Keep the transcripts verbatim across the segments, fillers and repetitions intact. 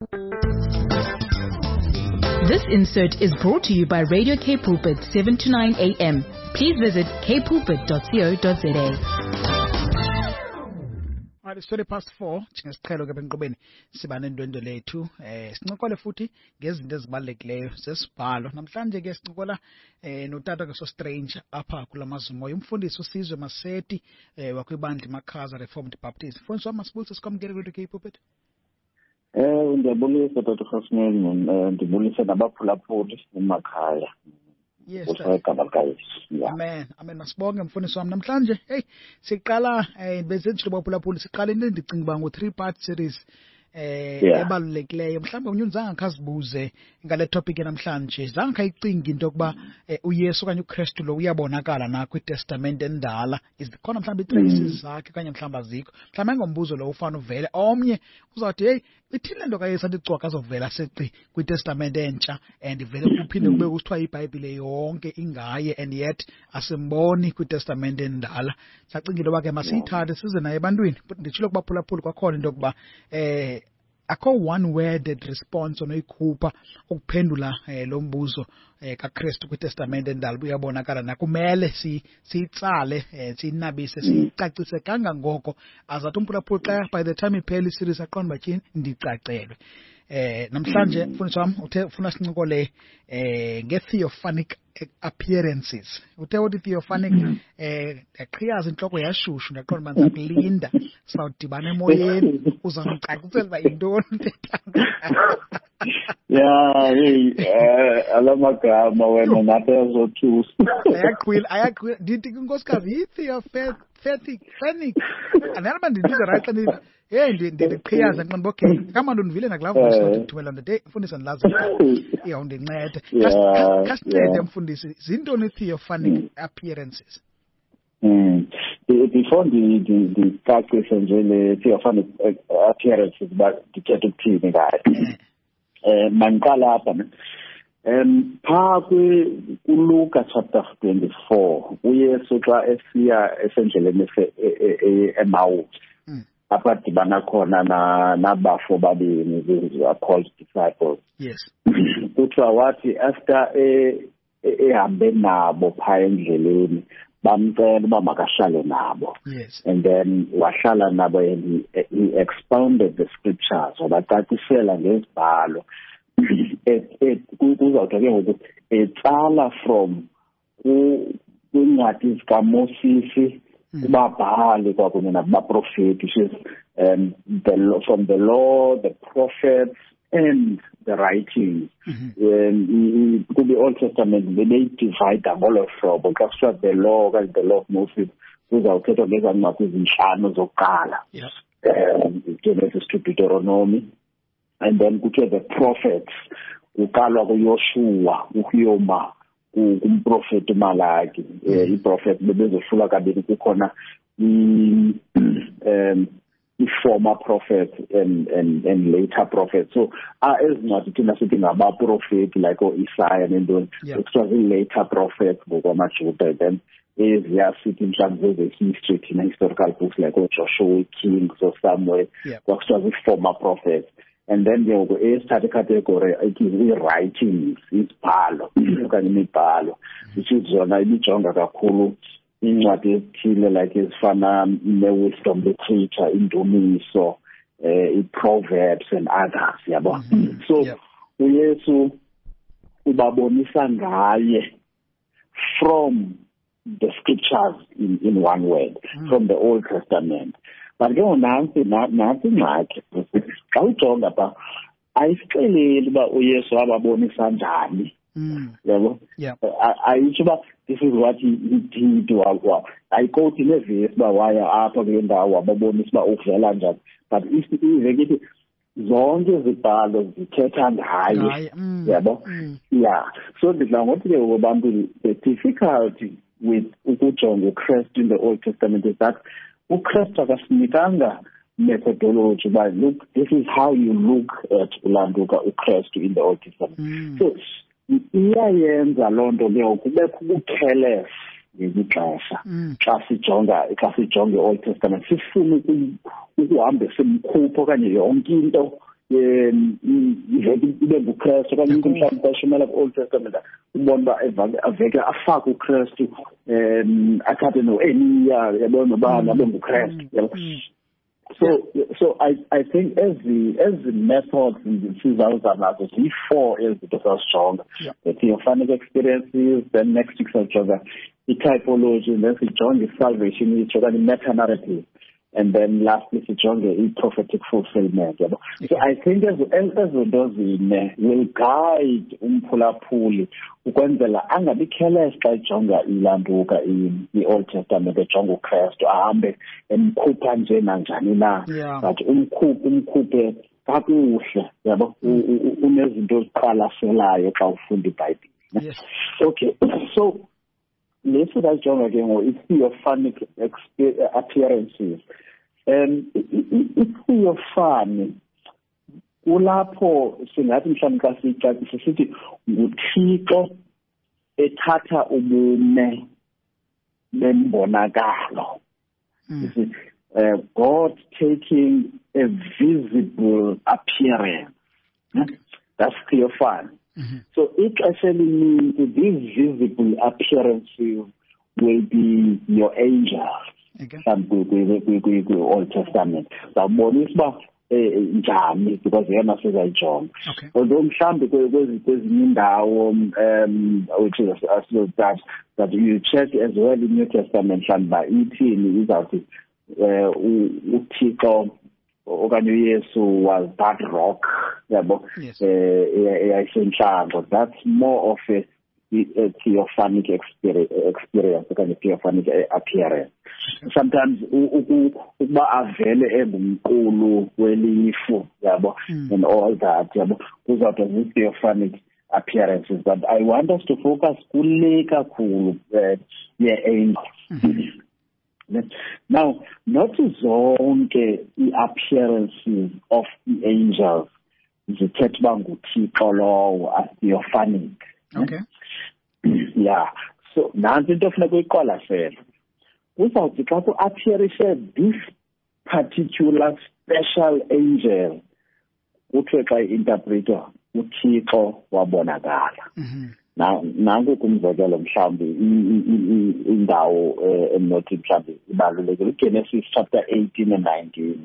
This insert is brought to you by Radio K Pulpit, seven to nine a m. Please visit k pulpit dot co dot za. Right, it's twenty past four. Njengesiqhelo ke benqobeni siba nendwendwe lethu eh sincokola futhi ngezinto ezibalulekileyo zesibhalo. Namhlanje ke sincokola eh notata ke so strange apha kulamazumo umfundisi uSizwe Maseti eh wakwibandla Makhaza Reformed Baptist. Mfundisi wami masibulise sikwamukele ku K Pulpit. Eh ngiyabulisa Dr. Khasmeni ndibulisa nabaphulaphuli emakhaya. Yes. Yeah. Amen. Amen. Masibonge mfundisi wami namhlanje. Hey, siqala eh bezentsho baphulaphuli siqala into endicinga ngo three part series eh ebalulekileyo. Mhlawumbe unyunzanga khasibuze ngale topic namhlanje. Zange khayicinga into yokuba uYesu kanye uKristu lo uyabonakala na kwiTestament endala. Izikhona mhlawumbe itraces zakhe kanye mhlawumbe azikho. Mhlawumbe ngombuzo lo ufana uvele omnye uzawuthi hey ithile nto kaYesu andicwaka azovela seqi kwiTestament entsha and ivele kuphinde kube kusithiwa iBhayibhile yonke ingaye and yet asimboni kwiTestament endala. Sacingile oba ke masiyithathe size naye ebantwini but nditshilo kubaphulaphuli kwakhona into yokuba eh akho one worded response onoyikhupha ukuphendula eh, lo mbuzo eh, kaKristu kwiTestament endala uyabonakala na kumele si siyitsale eh, sinabise sicacise kangangoko azathi umphulaphuli xa by the time iphela iseries aqonda bathini ndicacelwe eh namhlanje mfundisi wami uthe ufuna sincokole eh nge-theophanic appearances. Uthe uthi theophanic eh aqhiyaza inhloko yashushu ndaqonda manje akulinda sawudibana emoyeni uzamcacisela ba intoni yeah hey eh alamagama wena nathi azothusa ayaqhwila ayaqhwila ndithi inkosikazi theophanic phanic anelama ndithi right and hey ndiqhiyaza nqonba okay kama ndivile nakulavo sokuthumela nto mfundisi ndilazi iya undincede kasincede mfundisi zintoni theophanic appearances. Mm. Before the the the cacicise nje le theophanic appearances but dikhetha ukuthini ngayo eh manqala lapha em pha kuLuka chapter twenty-four uYesu xa esiya esendleleni eMaus apha dibana khona na nabafo babini these are called disciples. Yes. Kuthiwa wathi after ehambe nabo pha endleleni bamcela uba makahlale nabo. Yes. And then wahlala nabo and he, he expounded the scriptures wabacacisela ngezibhalo et kuzawuthi ke ngoku etsala from kwincwadi zikaMoses kubabhali kwakunye nabaprofeti which is um, the from the law, the prophets and the writings. Mm-hmm. um, could be Old Testament they divide ngolo hlobo xa kushiwa the law and the law of Moses kuzawuthethwa ngezancwadi ezinhlanu zokuqala. Yes. Um, Genesis to Deuteronomy. And then kuthiwa the prophets uqalwa kuYoshua uHyoma umprofeti uMalaki iprofet bebezohlula kabili kukhona um i-former prophet and and and later prophet so ah ezincwadi thina sithi ngabaprofeti like oIsaiah nentoni ekuthiwa zi-later prophet ngokwamaJuda then eziyasithi mhlawumbe ze-history thina historical books like oJoshua Kings or Samuel kwakuthiwa zi-former prophets. And then there will be a category, it is writings, isibhalo, okanye imibhalo, which is zona imijonga kakhulu incwadi ezithile like ezifana ne-wisdom literature, indumiso, eh, i-proverbs and others, yabo. So, uYesu ubabonisa ngaye from the scriptures in, in one word, mm. from the Old Testament. But ke nansi nansi ngakhe xa ujonga pha ayisixeleli uba uYesu wababonisa njani yabo ayitsho uba this is what he did ayikoti nevesi uba waya apha kule ndawo wababonisa uba uvela njani but ivekithi zonke izibhalo zithetha ngaye yabo yeah so ndidla ngokuthi ke abantu the difficulty with ukujonga uKristu in the Old Testament is that uKristu akasinikanga methodology but look this is how you look at ulanduka uKristu in the Old Testament. Mm. So iyayenza loo nto leyo kubekho ubucareless ngexesha xa sijonga xa sijonga Old Testament sifuna ukuhamba simkhupha okanye yonke into um ibe nguKristu okanye umntu mhlawumbi ashumela ku-Old Testament ubona uba aveke afake uKristu um athathe no-Eliya yabona nobani abe nguKristu yabo. So, so I, I think as the as the methods in the sizawuzanazo ziyi-four ezinto sasijonga, the theophanic experiences, then next week sijonga i-typology, and then sijonge i-salvation issue, okanye i-meta-narrative, and then lastly sijonge i-prophetic fulfillment. Yabo. So I think as ezinto zine will guide umphulaphuli ukwenzela angabi careless xa ijonga ilantuka i-Old Testament ejonga uKristu ahambe emkhupha nje nanjani na, but umkhuphe umkhuphe kakuhle yabo, unezinto oziqwalaselayo xa ufunda iBhayibhile. Okay, so let's sijonga ke ngo i-theophanic appearances. Um, i-theophany kulapho singathi mhlawumbe xa siyicacise sithi nguThixo ethatha ubume bembonakalo. Uh, God taking a visible appearance. Okay. That's theophany. Mm-hmm. So it actually means these visible appearances will be your angels. Okay. Some Old Testament. Sabonisa uba njani because yena sizayijonga. Although mhlawumbe kwezinye indawo um which is that that you check as well in New Testament mhlawumbe ithini izawuthi uThixo okanye uYesu was that rock yabo eyayisentlango. That's more of a, a theophanic experience okanye theophanic appearance. Sometimes ukuba avele engumqulu welifu yabo and all that yabo kuzawuba these theophanic appearances, but I want us to focus kule kakhulu ye-angels. Now, not zonke i-appearances of the angels zithetha uba nguThixo lowo as theophanic. Okay. Yeah. So nansi into funeka uyiqwalasele. Uzawuthi xa ku-appearise this particular special angel kuthiwe xa i-interpretwa uThixo wabonakala. Now nanku kumzekelo mhlawumbe indawo enothi mhlawumbe ibalulekile uGenesis chapter eighteen and nineteen.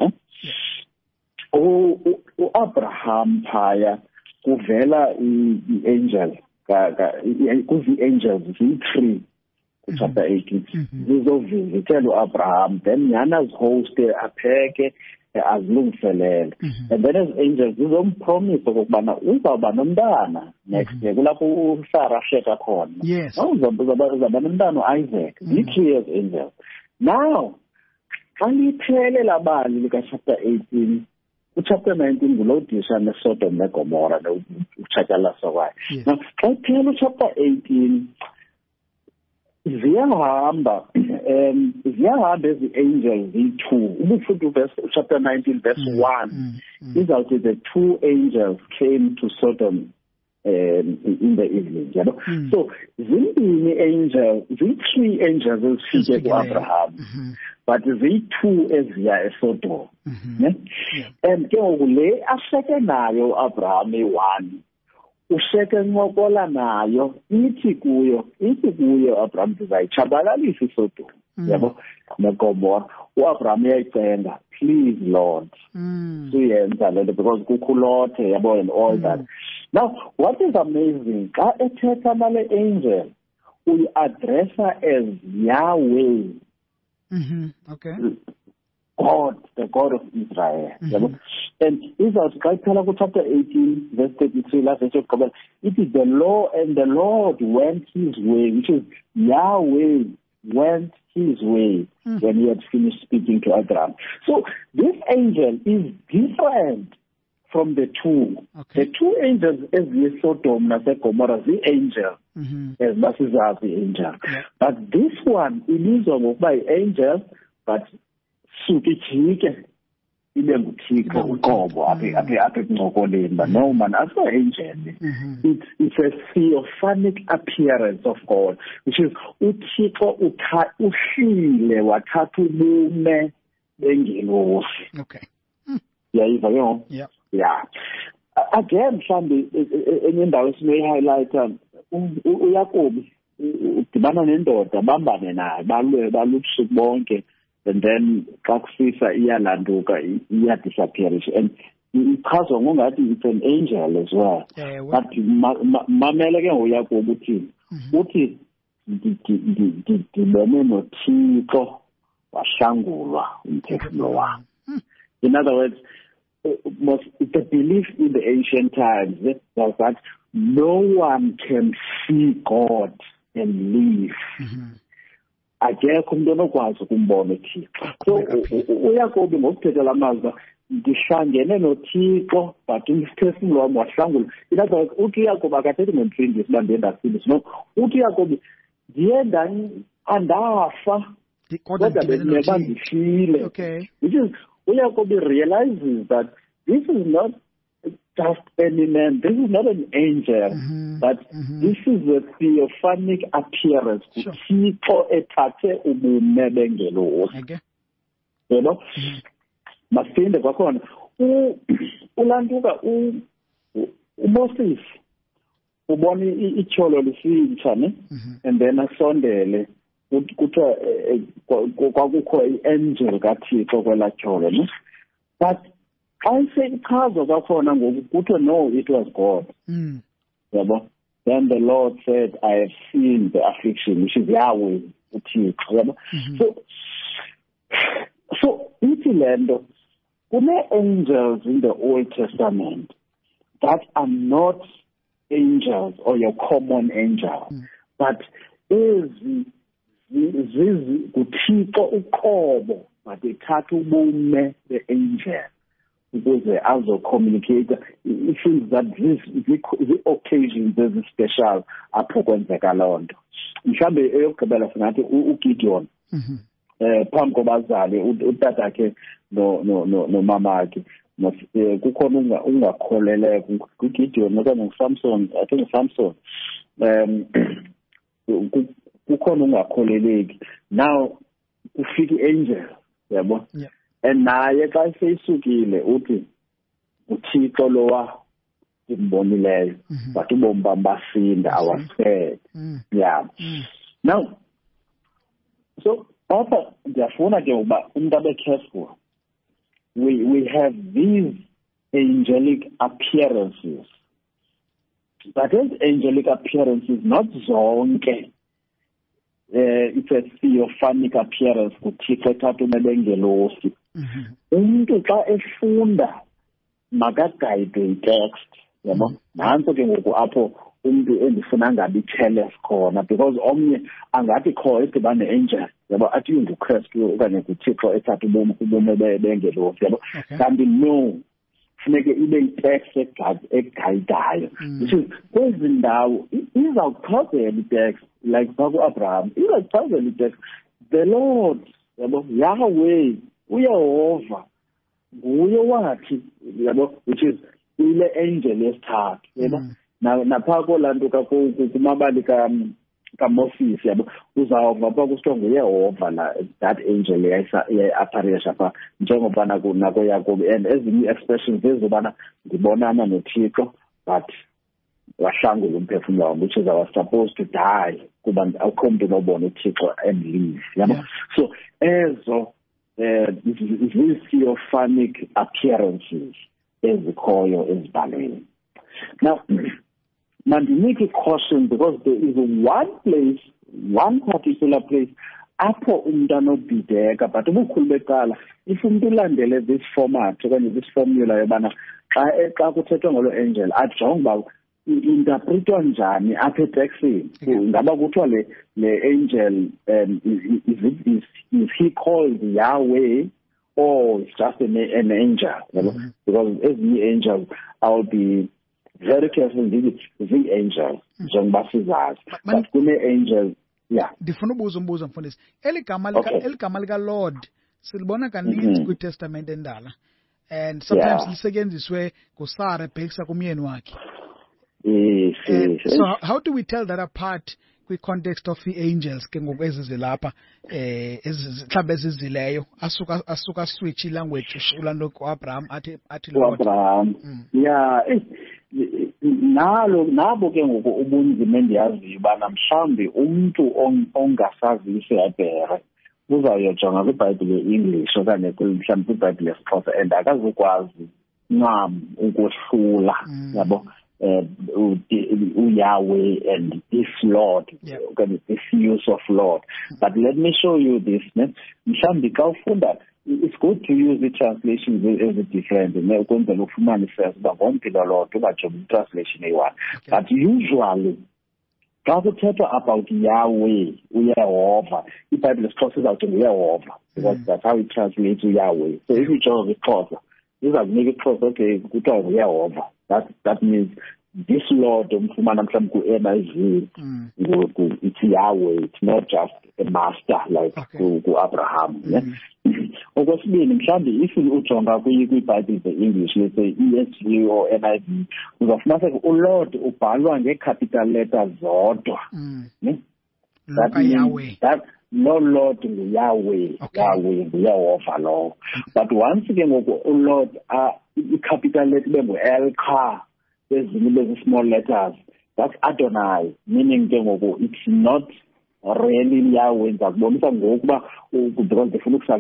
U-Abraham phaya kuvela i-angel kuzi-angels ziyi-three chapter eighteen zizovizitela u-Abraham, then yana zihoste apheke azilungiselele, and then as angels zizompromise okokubana uzawuba nomntana next year kulapho uSarah asheka khona. Yes. Uzawuba nomntana uIsaac. Ziyi-three as angels. Now xa liphele labali lika-chapter eighteen, uchapter nineteen ngulodisha neSodom neGomora utshatyalaliswa kwayo. Now xa iphele uchapter eighteen ziyahamba um ziyahamba ezi-angels ziyi-two. Ubufuthi verse chapter nineteen verse mm, one mm, mm. izawuthi the two angels came to Sodom um, in the evening. You know? mm. So zimbini angels, ziyi-three angels ezifike ku-Abraham, mm-hmm. but ziyi-two eziya eSodom. Mm-hmm. Yeah? Yeah. And ke ngoku le asheke nayo u-Abraham eyi-one usheke ncokola nayo ithi kuyo ithi kuyo Abraham ndizayitshabalalisa iSodom yabo neGomora. U-Abraham uyayicenga, please Lord suyenza le nto because kukho ulothe yabo and all that. Now what is amazing xa ethetha nale angel uyi-addressa as Yahweh. Mm-hmm. Okay. God, the God of Israel. Mm-hmm. And Israel, chapter eighteen, verse thirty-three, last verse, it is the law, and the Lord went his way, which is Yahweh went his way mm-hmm. when he had finished speaking to Abraham. So this angel is different from the two. Okay. The two angels, as the Sodom and Gomorrah, the angel, mm-hmm. as masses are the angel. Yeah. But this one, it is by angel, but sukijike ibe nguThixo uqobo aphe aphe aphe kuncokoleni, but no man as an angel. It's it's a theophanic appearance of God, which is uThixo uhlile wathatha ubume bengelosi. Okay. Yeah, you know. Yeah. yeah. Again, mhlambi enye indawo esinoyi-highlighta uYakobi udibana nendoda bambane naye balwe balubusuku bonke, and then xa kusisa iyalanduka iyadisappearisha, and ichazwa ngongathi it's an angel as well. But mamele ke ngoYakobi uthini uthi ndibone noThixo wahlangulwa umphefumulo wami. In other words, most, the belief in the ancient times was that no one can see God and live. Akekho umuntu onokwazi ukumbona uThixo. So uYakobi ngokuthethela amazwi ndihlangene noThixo but umphefumulo wami wahlangulwa. In other words, uthi uYakobi akathethi ngemfundisi uba ndiye ndasindiswa. No, uthi uYakobi ndiye andafa kodwa bendineba ndifile. Which is uYakobi realizes that this is not just any man, this is not an angel, mm-hmm. but mm-hmm. this is a theophanic appearance. Uthixo ethathe ubume bengelosi. You know? Masinde kwakhona ulanduka uMoses ubona ityholo lisintsha ne, and then asondele kuthiwa kwakukho i-angel kaThixo kwelaa tyholo ne, but xa seichazwa kwakhona ngoku kuthiwa no, it was God. Mm. Yabo? Then the Lord said, I have seen the affliction, which is Yahweh, uThixo. Yabo? Mm-hmm. So, so ithi le nto kune-angels in the Old Testament that are not angels or your common angel, mm. but ezi zizi kuThixo uqobo bathethatha ubume be-angel ukuze azocommunicate. It feels that this the occasions is special apho kwenzeka loo nto. Mhlawumbe eyokugqibela singathi uGideon eh phambi kobazali utatakhe no no no nomamakhe kukhona ungakholeleka kuGideon okanye uSamson, I think uSamson um kukhona ungakholeleki. Now ufika i-angel yabo, and naye xa seyisukile uthi uThixo lowa imbonileyo but ubomi bam basinda awased. Yeah. Now so apha ndiyafuna ke uba umuntu abe careful. We we have these angelic appearances, but those angelic appearances not zonke. Uh, it's a theophanic appearance kuThixo ethatha ubume bengelosi. Umuntu xa efunda makagayidwe i-text yabo. Nanso ke ngoku apho umuntu endifuna ngabe i-careless khona, because omnye angathi kho edibane angel yabo athi unguKristu okanye kuThixo ethatha ubume bengelosi yabo. Kanti no, funeke ibe i-text egayidayo. Which is kwezi ndawo izawuchazela i-text like Abraham, izawuchazela i-text the Lord yabo, Yahweh uYehova nguye wathi yabo, which is ile angel yesithathu yabo. Na napha kolantuka kumabali ka kaMoses yabo uzawuva pha kusithiwa nguYehova la that angel yayiappearisha pha njengoba nako Yakobi, and ezinye expressions ezobana ndibonana noThixo but wahlangula umphefumulo wami, which is I was supposed to die kuba awukho umuntu onobona uThixo and live yabo. So ezo uh, these theophanic appearances ezikhoyo ezibhalweni. Now mandinike caution, because there is one place, one particular place apho umuntu anobhideka, but ubukhulu becala if umuntu ulandele this format okanye this formula yobana xa xa kuthethwa ngolo angel ajonge uba interpretwa njani apha etextini. Ngaba kuthiwa le le angel um, is, is, is he called Yahweh or it's just an, an angel? Mm-hmm. Because every angel I'll be very careful indeed the angel njengoba sizazi, but kune angel. Yeah, ndifuna ubuza umbuzo mfundisi. Eligama lika eligama lika Lord silibona kaninzi kwiTestament endala, and sometimes lisetyenziswe nguSara ebhekisa kumyeni wakhe. Yes, yes. So how do we tell that apart kwi-context of i-angels ke ngoku ezizelapha eh mhlawumbe ezizileyo asuka asuka switch i-language ushulano ku-Abraham athi athi Lord Abraham yeah nalo nabo ke ngoku ubunzima endiyaziyo bana mhlawumbi umuntu ongasazi isiHebhere uzawuyojonga kwibhayibhile ye-English okanye mhlawumbi kwibhayibhile yesiXhosa and akazukwazi ncam ukuhlula yabo uh, Yahweh and this Lord, yeah. this use of Lord. But let me show you this. It's good to use the translations as a different. Translation one. But usually, God will tell about Yahweh, Yehovah. The Bible is talking about Yehovah because mm. that's how it translates to Yahweh. So if you draw the closer, these are make it close. Okay, we talk Yehovah. That that means this Lord, um, mm. it's Yahweh. It's not just a master like okay. to, to Abraham. Mm. If you ujonga kwi-Bible the English, let's say E S V or N I V, uzofuna ukuthi uLord ubhalwa nge-capital letters zodwa. That means that no Lord is Yahweh, okay. Yahweh is Yehovah law. But once again, uLord, uh, capital letter be L K, there's small letters. That's Adonai, meaning it's not really Yahweh. Because the Phoenix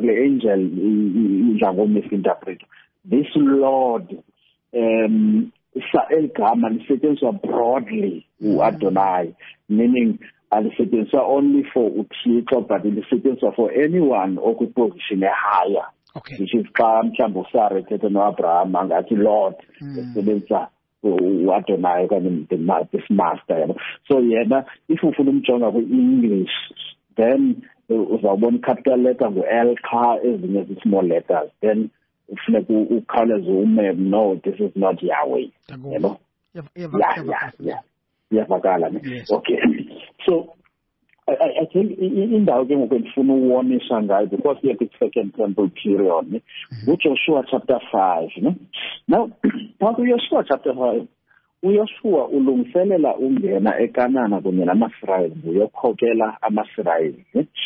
angel misinterpret. This Lord, um, is sentence broadly Adonai, meaning and sentence only for Utiko, but in the sentence for anyone who could position a higher. Okay. Which is Kam Chambosare, Tetano Abraham, and at Lord, the sentence Adonai, this master. So, yeah, if you follow John with English, then with one capital letter, L K is the small letters. Then, if you colors no, this is not Yahweh. You know? Yeah, yeah, yeah. Yeah, yes. Okay. So, I, I think in the argument we can warn Shanghai because we have the second temple period, mm-hmm. which Joshua chapter five. You know? Now, part of Joshua chapter five, uYoshua ulungiselela ungena eKanana kunye namaSirayeli uyokhokela amaSirayeli.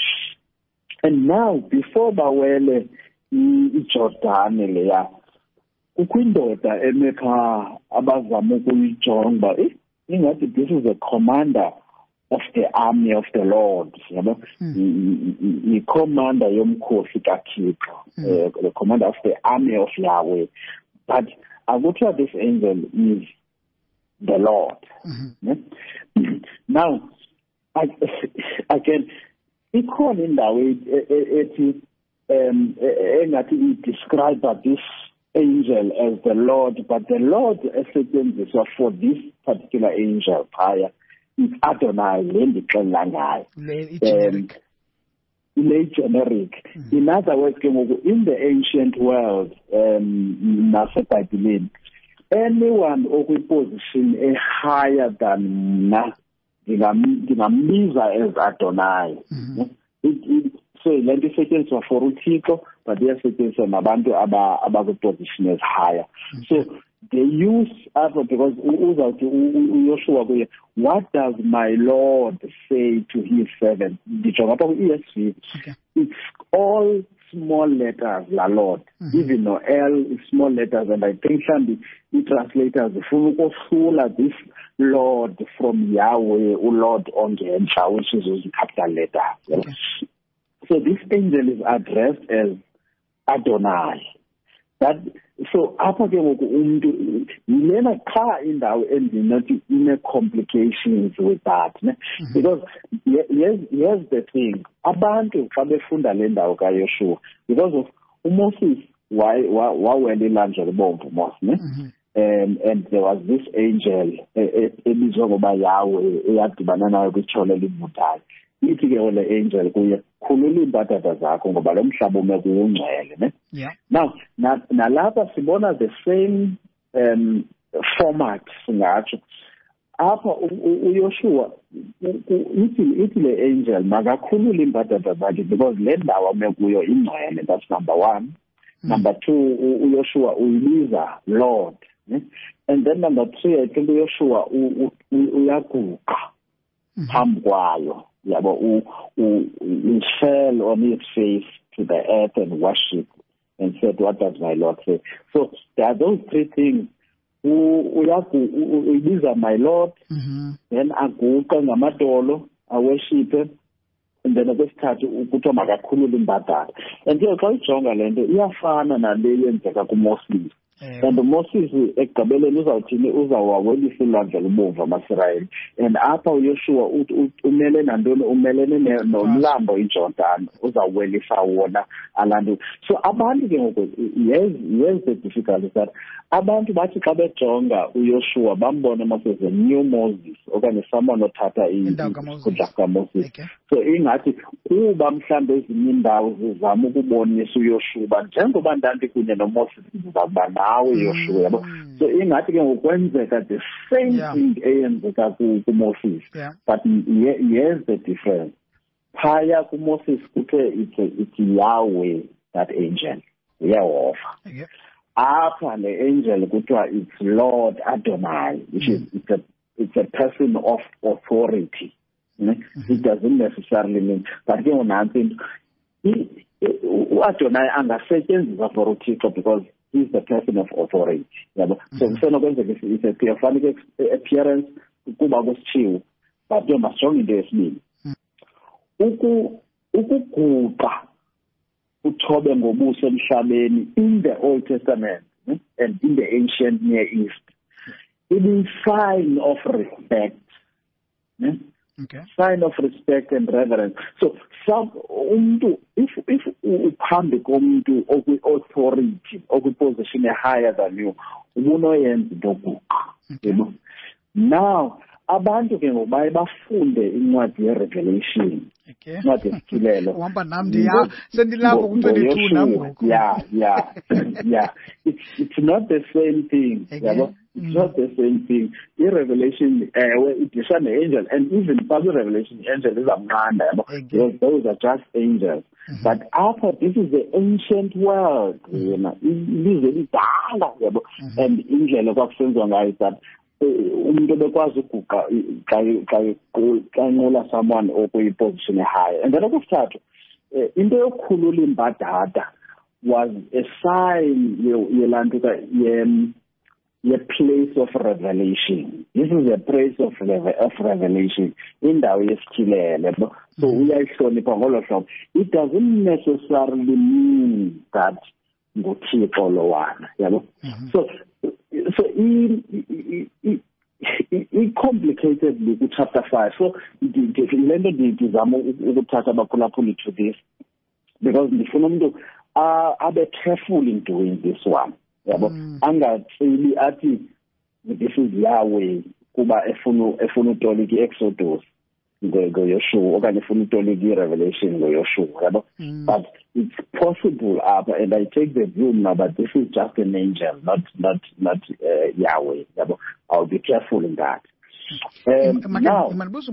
And now, before bawele iJordan leya, ukwindoda emeka abazama ukuyijonga eh this is the commander of the army of the Lord, you know, mm. the commander Yomkosi Kathixo, mm. uh, the commander of the army of Yahweh. But I would say this angel is the Lord. Mm-hmm. Yeah? Now, I again, it called in that way. It um, it described this angel as the Lord, but the Lord acceptance for this particular angel prior is Adonai, Lendikangai. Generic. Um, generic. Mm-hmm. In other words, in the ancient world, um, anyone who position a higher than Na, Dinamiza as Adonai. Mm-hmm. It, it, so, Lendikangai is for Utiko, but their sentence on abantu about the position is higher. So they use other because what does my Lord say to his servant? Okay. It's all small letters, la Lord. Mm-hmm. Even though L is small letters, and I think some the translators this Lord from Yahweh, O Lord on the end, which is a capital letter. Okay. So this angel is addressed as Adonai. That so after the Milena car in the end not inner complications with that. Mm-hmm. Because here's, here's the thing. Abantu Fabefunda Lenda Yoshua. Because of Moses, why why were they land the bomb for Moses? And and there was this angel, Elizogo by Yahweh, he had the banana which only mutai. The angel kuye khulula impatata zakho ngoba lo mhlaba umeke ungcwele ne yeah now na nalapha sibona the same um format singatsho apha uYoshua ithi ithi le angel makakhulula impatata zakhe because le ndawo umeke kuyo ingcwele. That's number one. Mm. Number two, uYoshua uyibiza Lord, ne? And then number three, I think uYoshua uyaguqa phambi kwayo yabo he fell on his face to the earth and worship and said, what does my Lord say? So there are those three things. These are my Lord, mm-hmm. then aguqa ngamadolo, I worship him, and then okwesithathu ukuthi makakhulule imbadala. And ke xa ujonga lento iyafana nale yenzeka kuMoses. And Moses ekugqibeleni uzawuthini uzawawelisa ulwandle lubomvu amaSirayeli. And apha uYoshua umele nantoni umelene nomlambo iJordan uzawuwelisa wona alantu. So abantu ke ngoku yes yes the difficulty that abantu bathi xa bejonga uYoshua bambona Moses a new Moses okanye someone othatha ikhundla kaMoses. So ingathi kuba mhlambe ezinye indawo zizama ukubonisa uYoshua njengoba ndanti kunye noMoses ngizaba nawe Yoshua yabo. So ingathi ke ngokwenzeka the same yeah. thing eyenzeka kuMoses. Yeah. But here's the difference. Phaya kuMoses kuthe it's it's Yahweh that angel. Uyawova. Yeah. Apha le angel kuthiwa it's Lord Adonai, which mm. is it's a it's a person of authority. Mm-hmm. It doesn't necessarily mean but ke unanti uAdonai angasetshenziswa for uThixo because he's the person of authority. Yabo. So kusenokwenza it's a theophanic appearance kuba kusitshiwo but ke masijonge into yesibili. Uku ukuguqa uthobe ngobuso emhlabeni in the Old Testament and in the ancient Near East. It is sign of respect. Okay. Sign of respect and reverence. So some umntu if if uphambi komuntu okwi authority okwi position higher than you ubunoyenza dokuqa. Now abantu ke ngoba bafunde incwadi yeRevelation. Okay. Not isikilelo. Uhamba nami ya sendilapho ku twenty-two nami. Yeah, yeah. Yeah. It's it's not the same thing. Yabo. It's mm-hmm. not the same thing. The Revelation, uh, it is an angel, and even public Revelation, angel is a man. Because those are just angels. Mm-hmm. But after this is the ancient world, you know, it is mm-hmm. and angel of actions on guys that umuntu bekwazi ukuguqa xa xa someone okuyi position high. And then okwesithathu into yokukhulula imbadada was a sign yelanto ye a place of revelation. This is a place of of revelation. Indawo yesikhilele. So uyayihlonipha ngolo hlobo. It doesn't necessarily mean that nguThixo lowana, yabo. So so it complicated with chapter five. So lento ndizama ukuthatha abaphulaphuli to this because ndifuna umuntu abe careful in doing this one. Yabo angathili athi this is Yahweh kuba efuna efuna utoliki Exodus ngoYoshua okanye efuna utoliki Revelation ngoYoshua yabo. But it's possible uh, and I take the view now but this is just an angel not not not uh, Yahweh yabo. I'll be careful in that. Um, now,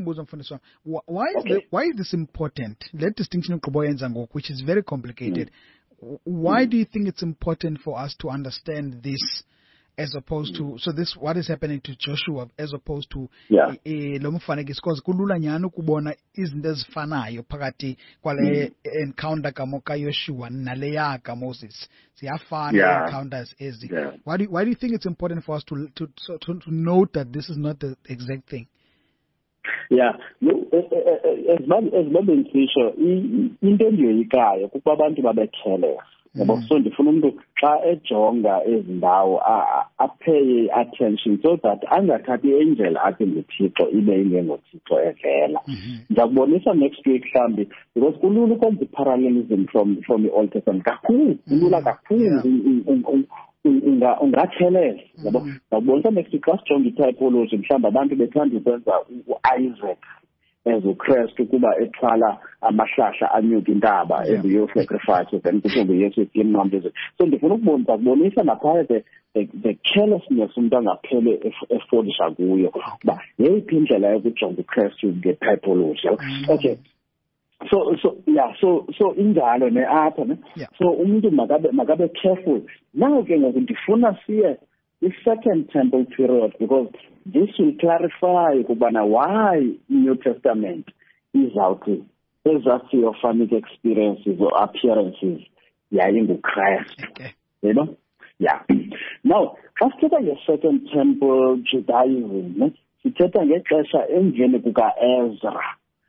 why is okay. the, why is this important? That distinction which is very complicated. Mm. Why do you think it's important for us to understand this as opposed to, so this, what is happening to Joshua as opposed to lo mfanekisi? Because kulula nyana ukubona izinto ezifanayo phakathi kwale encounter kamoka Joshua naleya ka Moses. Siyafana encounters ezi. Why do why do you think it's important for us to to to, to note that this is not the exact thing? Yeah, no, as much as Robin Fisher, into endiyoyikayo kuba abantu babe careless. Yabo, so ndifuna umuntu xa ejonga ezindawo apay attention so that angathathi i-angel athi nguThixo ibe ingengoThixo evela. Ndakubonisa next week mhlambi because kulula ukwenza i-parallelism from from the Old Testament kakhulu kulula kakhulu ungathelele yabo. Ndakubonisa next week xa sijonga i-typology mhlawumbi abantu bethanda ukwenza u-Isaac as uChrist kuba ethwala amahlahla anyuka intaba eziyo sacrifice then kuthombe Yesu imnqambe. So ndifuna ukubonisa kubonisa naphaya the the carelessness umuntu angaphele efolisha kuyo ba yeyiphi indlela yokujonga uChrist nge-typology. Okay, so so yeah so so injalo ne apha ne. So umuntu makabe makabe careful. Now ke ngoku ndifuna siye the second temple period because this will clarify kubana why New Testament is out there. Those are theophanic experiences or appearances. Yeah, in the Christ. Okay. You know? Yeah. Now, after the Second Temple Judaism, sithetha ngexesha emveni kuka Ezra.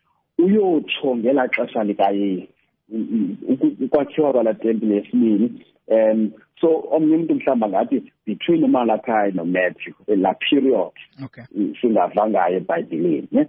Uyotsho ngela xesha likaye ukwakhiwa kwala temple yesibini. Um, so omnye umuntu mhlamba ngathi between uMalachi noMatthew la period okay singavangayo eBhayibhelini ne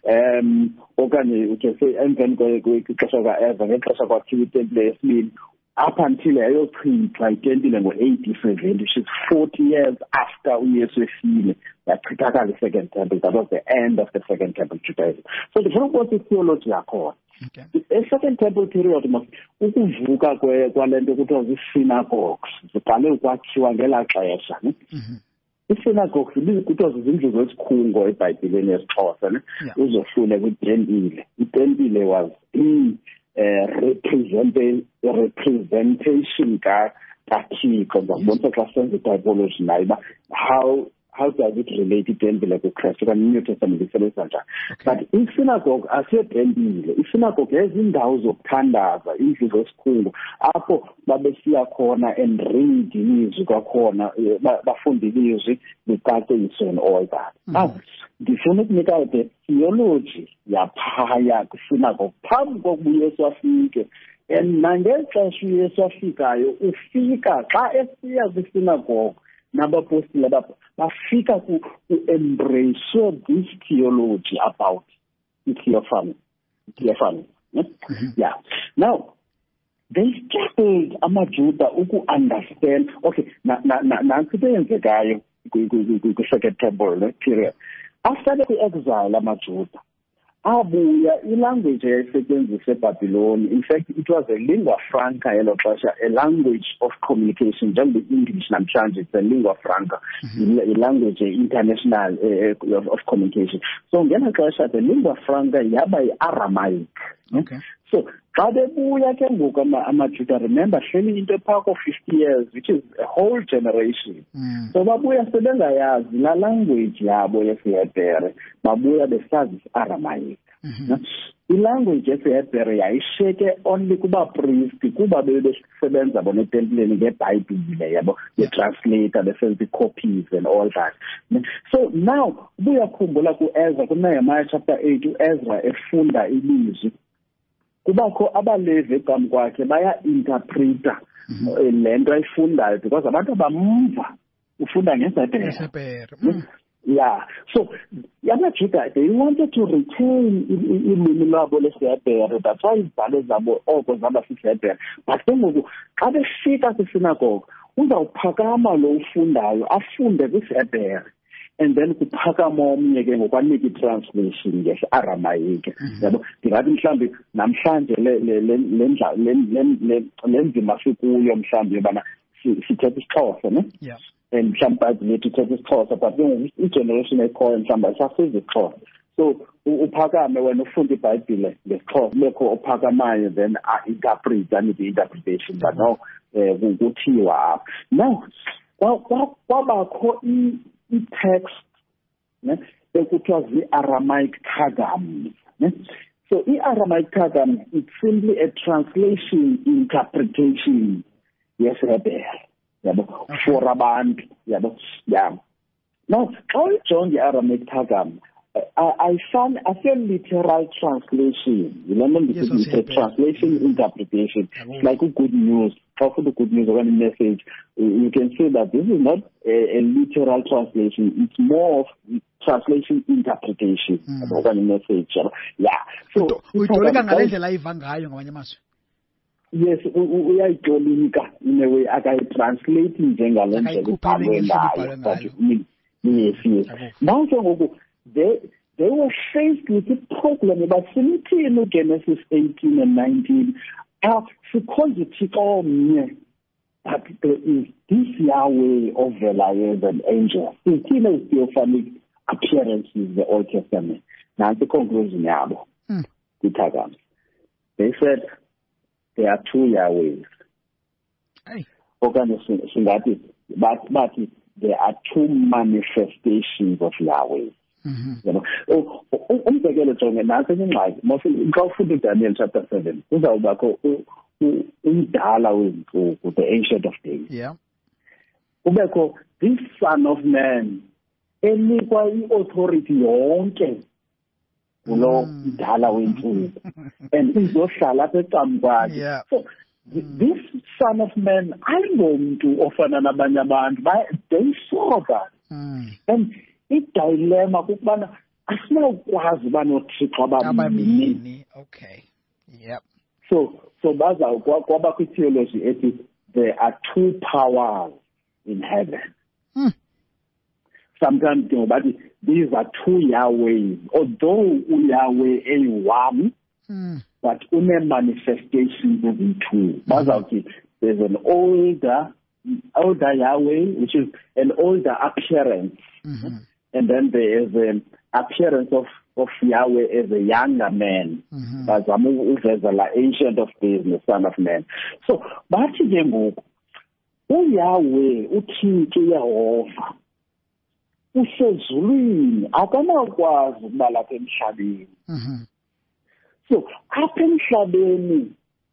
um okanye uthe emveni kwexesha kaEzra ngexesha kwakhiwa itemple yesibini up until yayochithwa itempile ngo-A D seventy, which is forty years after uYesu efile yachithakala i-Second Temple. That was the end of the Second Temple Judaism. So the different was the theology yakhona. Okay. The Second Temple period ukuvuka kwale nto kuthiwa zii-synagogues ziqale ukwakhiwa ngelaa xesha ne ii-synagogues kuthiwa zizindlu zesikhungo eBhayibhelini yesiXhosa ne uzohlule kwitempile. Itempile was the uh, represent representation ka kaThixo ngabona xa senze typology nayo uba how how does it relate to temple to Christ? Because New Testament is very such. But in synagogue, as you temple, in synagogue, there's in the house of Tandaza, in the school. Apo babesiya khona and read music khona, bafundi music, the patterns and all that. Now, the phonic make out the theology yaphaya synagogue. Phambi kokuba Yesu afike. And nangexesha uYesu afikayo ufika xa esiya kwi-synagogue nabapostile bafika ku embrace this theology about theophany. Theophany. Yeah. Now, they struggled amaJuda uku understand. Okay, na na na nansi eyenzekayo kwi-Second Temple period. After the exile amaJuda abuya ilanguage eyayisetyenziswa eBabylon. In fact, it was a lingua franca yelo xesha, a language of communication. Just the English namhlanje, it's a lingua franca, mm-hmm. a language international uh, of, of communication. So ngelo xesha the lingua franca yaba yi-Aramaic. Okay. So xa bebuya ke ngoku amaJuda, remember hleli into park of fifty years, which is a whole generation. Mm. So babuya sebengayazi la language yabo yesiHebhere, babuya besazi isi-Aramaic. Mm-hmm. I-language yesiHebhere yayisheke only kuba priest kuba bebesebenza bona etempileni ngeBhayibhile yabo, the-translator, besenza copies and all that. So now buyakhumbula ku-Ezra, kuNehemiah chapter eight, uEzra efunda ilizwi, kubakho abalevi ecam kwakhe baya-interpreta le nto ayifundayo because abantu abamva ufunda ngeShebhere. Yeah, so amaJuda, they wanted to retain ilwimi lwabo leShebhere. That's why izibhalo zabo oko zaba siShebhere. But ke ngoku xa befika kwi-synagogue uzawuphakama lo ufundayo afunde kwiShebhere, and then kuphakama omnye ke ngokwanika i-translation ngesi-Aramaic. Yabo ndingathi mhlawumbi namhlanje le nzima sikuyo mhlawumbi yobana sithetha isiXhosa ne and mhlawumbi lethu thetha isiXhosa, but i-generation ekhoyo mhlawumbi ayisafunda isiXhosa. So uphakame wena ufunda iBhayibhile ngesiXhosa, bekho ophakamayo then a-interpret anike i-interpretation, but no kuthiwa apha. Now kwabakho i-text ne ekuthiwa zii-Aramaic Targums ne. So i-Aramaic Targum, it's simply a translation interpretation yesiHebhere yabo for abantu yabo. Yeah. Now xa uyijonga i-Aramaic Targum, I found a fair literal translation. You know, yes, it's a translation interpretation. It's like a good news. For the good news or any message, you can say that this is not a, a literal translation. It's more of translation interpretation. Mm. Or any message. Yeah. So yes, we are uyayitolika in a way akayitranslate njengale ndlela ibhalwe ngayo. Yes, yes. Now so they they were faced with a problem about seventeen Genesis eighteen and nineteen. Uh, because it's all me, but there is this Yahweh of the liars and angels. eighteen is theophanic appearances in the Old Testament. Now the conclusion yabo. Mm. They said there are two Yahwehs. Hey. But but there are two manifestations of Yahweh. Yabo umzekelo jonge nathi ingxaki mase xa ufunda uDaniel chapter seven uzawubakho umdala wensuku, the ancient of days. Yeah. Ubekho this son of man enikwa i-authority yonke kulo mdala wensuku and izohlala apha ecam kwakhe. So this son of man ayingomuntu ofana nabanye abantu, they saw that. And i-dilemma kukubana asinawukwazi uba noThixo ababini. Okay. Yep. So so baza kwaba kwi-theology ethi there are two powers in heaven. Hmm. Sometimes you know, but these are two Yahwehs. Although Yahweh is one, hmm. but une manifestations of the two. Mm-hmm. There's an older older Yahweh, which is an older appearance. Mm-hmm. And then there is an appearance of, of Yahweh as a younger man. Mm-hmm. As a ancient of days, the son of man. So, bathi ke ngoku uYahweh uThixo uYehova usezulwini akanakwazi ukuba lapha emhlabeni. Mm-hmm. So apha emhlabeni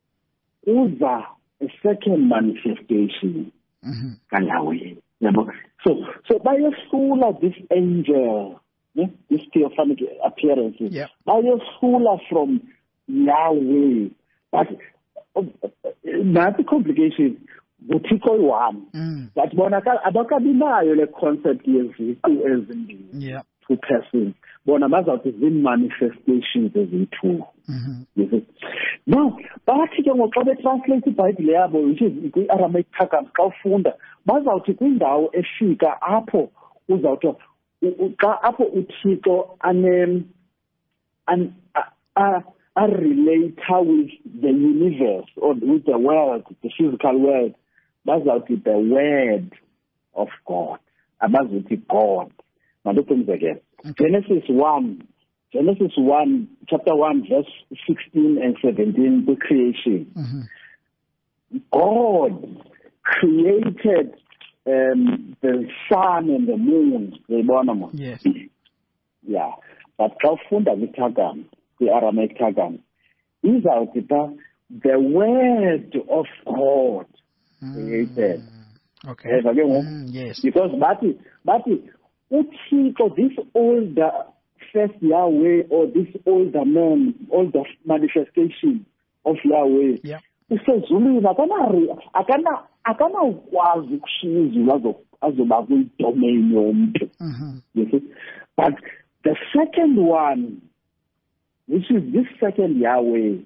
uza a second manifestation kaYahweh. Mm-hmm. So so bayesula this angel, yeah, this theophanic appearances. Yeah. Bayesula from Yahweh. But uh, not the complication. Buthixo one. Mm. But bona abakabi nayo le concept yeziqu ezimbini. Yeah. Two persons. Bona bazawuthi zii-manifestations eziyi-two. You see? Now, bathi ke ngoxa betranslate iBhayibhile yabo, which is kwi-Aramaic Targums, xa ufunda, bazawuthi kwindawo efika apho uzawuthi xa apho uThixo ane an a a relator with the universe or with the world, the physical world, bazawuthi the word of God. Abazuthi God. Now look again. Okay. Genesis one, Genesis one, chapter one, verse sixteen and seventeen, the creation. Mm-hmm. God created um, the sun and the moon. Yes. Yeah. But Kafunda Vitagam, the Aramaic Tagam, is out the word of God created. Mm. Okay. Yes, again, mm, yes. Because Bati, Bati, Uthixo, this older first Yahweh or this older man, older manifestation of Yahweh, yeah. usezulwini akanari akana akana ukwazi ukushiya izulu azoba kwi-domain yomntu. You see? But the second one, which is this second Yahweh,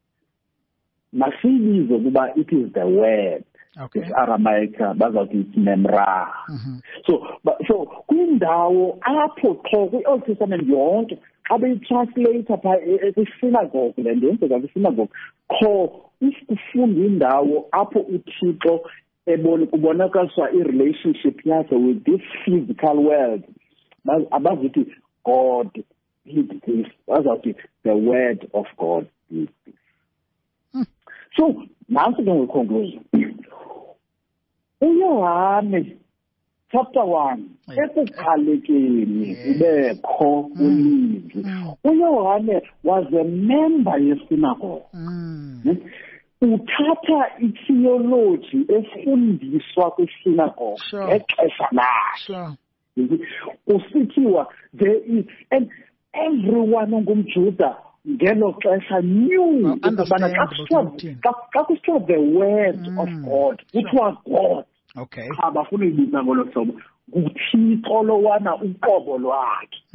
masiyibize ukuba it is the word. Okay. It's Aramaic, bazawuthi it's Memra. So, but, so kwindawo apho qho kwi-Old Testament yonke xa beyitranslate pha kwi-synagogue le nto yenzeka kwi-synagogue qho ifunda indawo apho uThixo ebona kubonakaliswa i-relationship yakhe with this physical world. Abazithi God did this. Bazawuthi the word of God did this. Hmm. So, nansi ke ngokuconclusion. uYohane chapter one ekuqalekeni ubekho uLizwi. uYohane was a member yesynagogue. Uthatha itheology efundiswa kwisynagogue exesha lakhe. Kusithiwa there is, and everyone ongumJuda ngelo xesha knew ukubana xa kusithiwa the word of God, kuthiwa God. Okay. Abafuna ibiza ngolo hlobo nguThixo lowana uqobo lwakhe.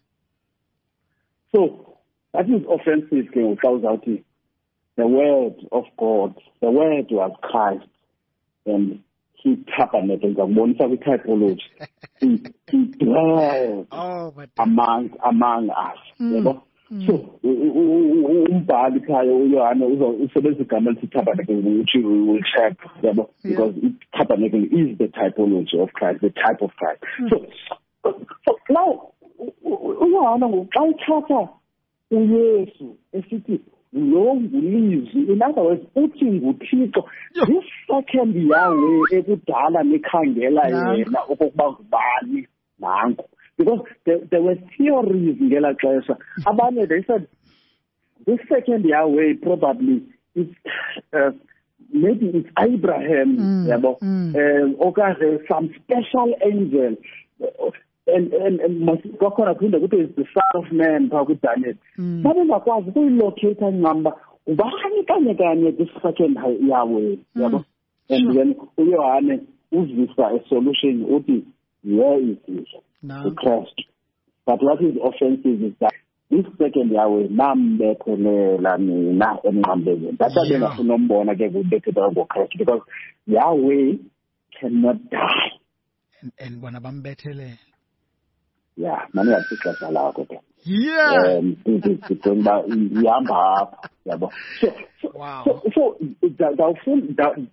So that is offensive ke xa uzawuthi the word of God, the word was Christ, and he tabernacled, ngakubonisa kwi-typology, he, he dwelled oh, among among us. Yebo. So umbhali khaya uYohane usebenzisa igama elithi tabernacle, which we will check, yabo, because tabernacle is the typology of Christ, the type of Christ. So, so now uYohane xa uthatha uYesu esithi lo ngulizwi. In other words, uthi nguThixo. This second Yahweh ekudala nikhangela yena okokuba ngubani nanku. Because there, there were theories ngela xesha. Abanye, they said, this second Yahweh probably is, uh, maybe it's Abraham, mm, yabo, mm. um, or some special angel. And and and kwakhona phinde kuthi is the son of man pha kuDaniel. Babe bakwazi ukuyilocate ngamba ubani kanye kanye this second Yahweh yabo. And then uYohane uzisa a solution uthi where is Jesus? The Christ. But what is offensive is that this second Yahweh nambethelela mina emnqambeni. That's why ngafuna umbona ke kubethela ngoChrist, because Yahweh cannot die. And and bona bambethelela. Yeah, mani yasikhathi lakho ke. Yeah. Um, ngicela ihamba yabo. So, wow. So, so the full the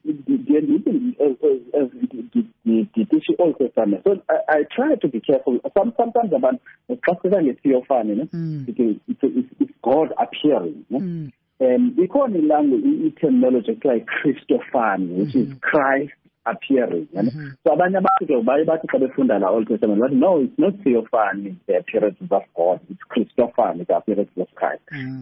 the the the Old Testament. So I, I try to be careful. Some sometimes about the classical theophany, you know, because it's, it's, it's God appearing. You know? mm. And we call in language etymology like Christophany, which mm-hmm. is Christ appearing. Mm-hmm. So abanye abantu ke baye bathi xa befunda la Old Testament, but no, it's not theophany, the appearance of God. It's Christophany, the appearance of Christ.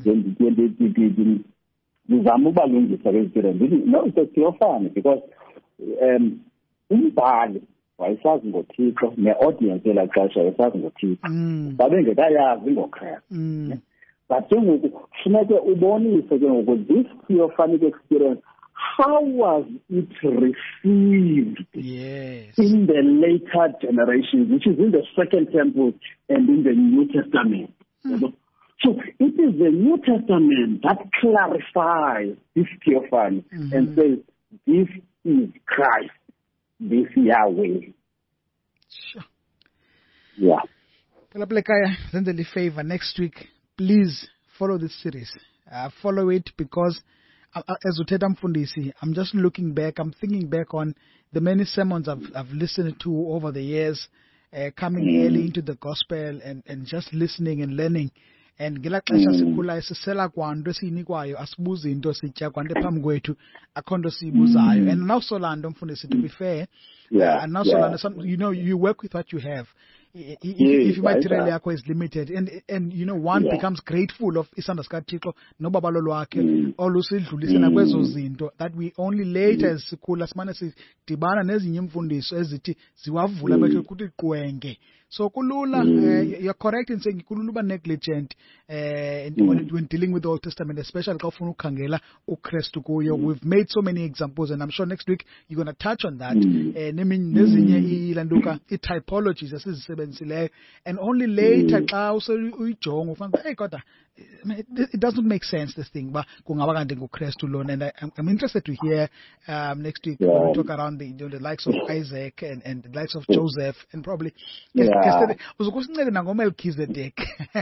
Mm-hmm. Ngizama ubalungisa ke izinto. No, it's a theophany because um umbhali wayesazi ngoThixo, ne-audience yela xesha wayesazi ngoThixo. Babengekayazi ngoChrist. But ke ngoku kufuneka ubonise ke ngoku this theophanic experience, how was it received yes. in the later generations, which is in the Second Temple and in the New Testament. Mm. So it is the New Testament that clarifies this theophany mm-hmm. and says, this is Christ, this Yahweh. Sure. Yeah. Pelapelekaya, sendele favor next week. Please follow this series. Uh, follow it because uh, as Uthetha Mfundisi, I'm just looking back. I'm thinking back on the many sermons I've, I've listened to over the years, uh, coming mm. early into the gospel and, and just listening and learning. And ngela xesha sikhula sisela kwanto esiyinikwayo asibuze into sitya kwanto phambi kwethu akho nto siyibuzayo. And now Solando Mfundisi, to be fair, yeah, uh, and now yeah. Solando, some, you know, you work with what you have. If, yes, if material yakho is limited, and and you know one yeah. becomes grateful of isandla sikaThixo nobabalo lwakhe olusidlulisela kwezo zinto that we only later as sikhula simane sidibana nezinye imfundiso ezithi ziwavula bethu ukuthi qwenge. So kulula, uh, you're correct in saying kulula uba negligent uh, mm. when, when dealing with the Old Testament, especially xa ufuna ukhangela uKristu kuyo. We've made so many examples, and I'm sure next week you're going to touch on that. Nezinye ilanduka i-typologies esizisebenzisileyo, and only later xa uyijonga ufanele hey kodwa it doesn't make sense, this thing, but kungaba kanti nguKristu lona. And I, I'm interested to hear um, next week yeah. when we talk around the, you know, the likes of Isaac and, and the likes of Joseph and probably yeah. uzokusinceda nangoMelchizedek.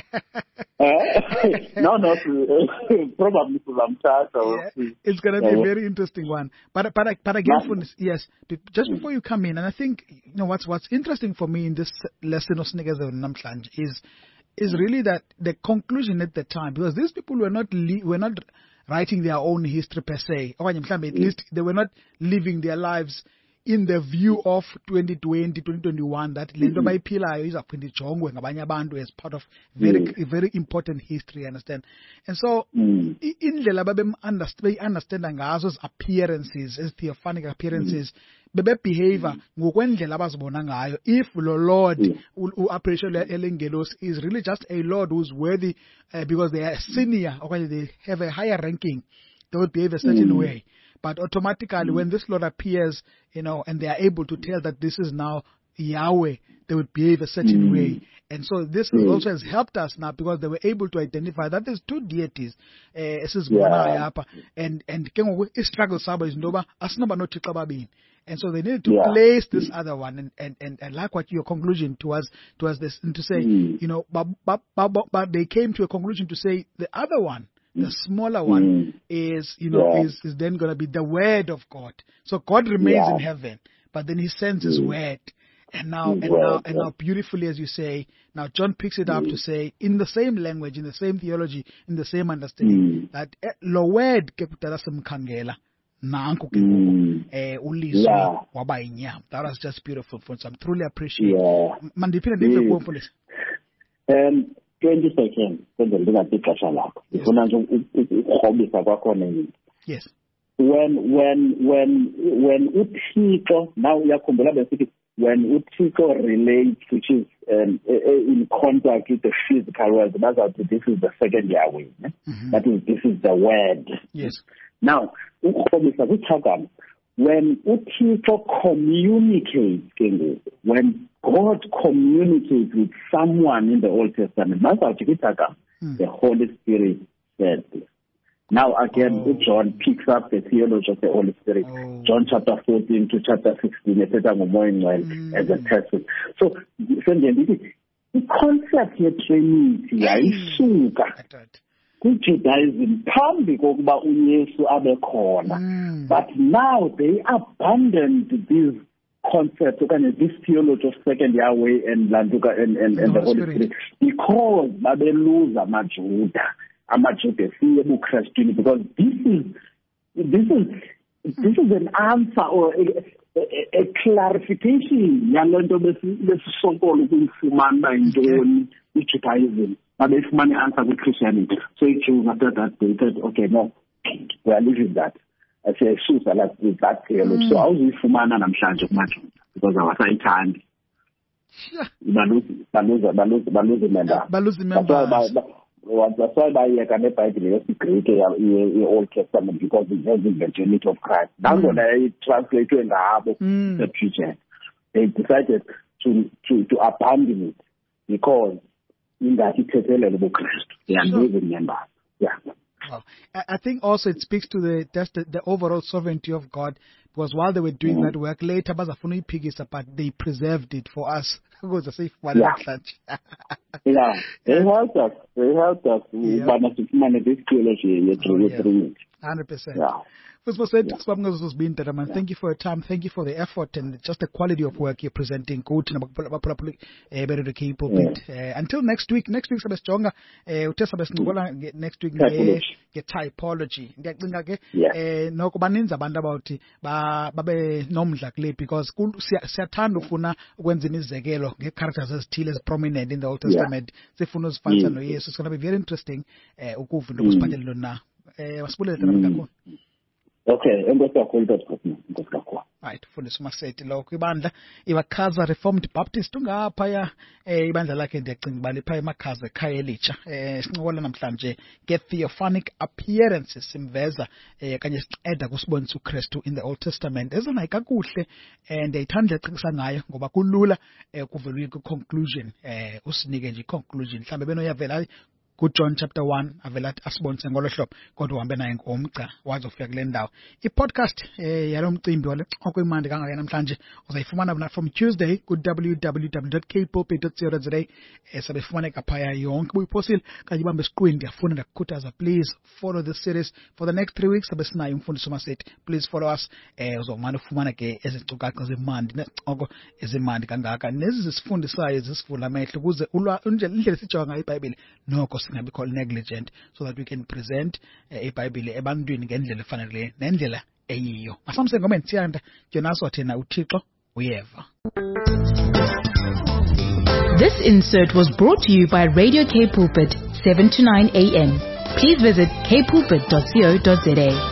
no, no, probably Lamtata. Yeah, it's going to be a very interesting one. But but but again, for this, yes, just before you come in, and I think you know what's what's interesting for me in this lesson of Snickers Namhlanje is. is really that the conclusion at the time, because these people were not li- were not writing their own history per se, or at least they were not living their lives in the view of twenty twenty, twenty twenty-one, that lento bayiphilayo izaphinde ijongwe ngabanye abantu as part of very mm. very important history, understand? And so indlela babe understand ngazo as appearances, as theophanic appearances, bebe behavior ngokwendlela abazibona ngayo. If the Lord u-appreciate elengelos is really just a Lord who's worthy uh, because they are senior or they have a higher ranking, they would behave a certain mm. way. But automatically, mm. when this Lord appears, you know, and they are able to tell that this is now Yahweh, they would behave a certain mm. way. And so this mm. also has helped us now because they were able to identify that there's two deities. Uh, yeah. And and struggle and so they needed to yeah. place this other one, and, and, and, and like what your conclusion towards towards this, and to say, mm. you know, but, but, but, but they came to a conclusion to say the other one, the smaller one, mm. is, you know, yeah. is, is then going to be the word of God. So God remains yeah. in heaven, but then he sends his mm. word. And now, and well, now, and now, beautifully, as you say, now John picks it up mm. to say, in the same language, in the same theology, in the same understanding, mm. that lo word ke kudala simkhangela nanku ke ngoku eh ulizwe waba inyama. That was just beautiful, friends. I'm truly appreciate. Mandiphinde ndive kuwe mfundisi. Um, twenty seconds kwenzela ndingathi ixesha lakho. Ngifuna nje ukukhobisa kwakho nini. Yes. When when when when uThixo now uyakhumbula besithi when uThixo relates, which is um, in contact with the physical world, that's how this is the second Yahweh. Mm-hmm. That is, this is the word. Yes. Now, when uThixo communicates, when God communicates with someone in the Old Testament, that's how mm. the Holy Spirit said this. Now again, oh. John picks up the theology of the Holy Spirit. Oh. John chapter fourteen to chapter sixteen, mm. as a text. So, the concept here, Trinity, ayisuka kuJudaism phambi kokuba uYesu abe khona. But now they abandoned these concepts, okay, this theology of second Yahweh and Landuka and, and, and the Holy Spirit, because they lose amaJuda. Because this is this is this is an answer or a, a, a clarification yalonto besisokolo ukufumana into iJudaism abefumana answer with Christianity. So it Jews after that they said, okay, no, we are leaving that. I say susa like with that theology. So awuzifumana namhlanje kumaJuda because awasayithandi. Baluzi baluzi baluzi baluzi member. Baluzi member. That's why I can create the Old Testament because it has the virginity of Christ. That's what I translate to in the Bible, the future. They decided to, to, to abandon it because in that it is a Christ. They are living members. Yeah. Wow. I think also it speaks to the just the, the overall sovereignty of God, because while they were doing mm. that work later, but they preserved it for us. Yeah. yeah, they helped us. They helped us. Yeah. But not to manage this theology, one hundred percent. Yeah. First of all, yeah. Thank you for your time. Thank you for the effort and just the quality of work you're presenting. Yeah. Until next week. Next week, stronger. Next week, get typology. No, kubaninza abantu about babe nomdla kule because siyathanda ufuna ukwenza imizekelo nge-characters ezithile prominent in the Old Testament. Sifuna uzifana noYesu. It's going to be very interesting ukuva into okusiphathele lona. Eh wasibulele kakhulu. Okay, right, Fundisi Masethi lo kwibandla iBakhaza Reformed Baptist ungaphaya eh ibandla lakhe ndiyacinga bali phaya eMakhaza ekhaya elitsha eh sincokola namhlanje get theophanic appearances simveza eh kanye siceda kusibonisa uKristu in the Old Testament ezona ikakuhle and ayithanda ecikisa ngayo ngoba kulula eh kuvela ku-conclusion eh usinike nje i-conclusion mhlambe benoyavela kuJohn chapter one avela asibonise ngolo hlobo kodwa uhambe naye ngomca waze ufika kule ndawo i-podcast eh yalomcimbi wale okwemandi kangaka namhlanje uzayifumana from Tuesday ku w w w dot k pulpit dot co dot za eh sabefumaneka phaya yonke buyiphosile kanye bambe siqwini ndiyafuna ndakukhuthaza please follow this series for the next three weeks sabesinayo umfundisi Masethi please follow us eh uzomana ufumana ke ezicukaca zemandi necoko ezimandi kangaka nezi zisifundisayo ezisivula amehlo kuze indlela sijonga ngayo iBhayibheli noko singabi called negligent so that we can present iBhayibheli ebantwini ngendlela efaneleyo nendlela eyiyo masamse ngoma ntsiyanda Jonas wathena uThixo uyeva. This insert was brought to you by Radio K Pulpit seven to nine a m. Please visit k pulpit dot co dot za.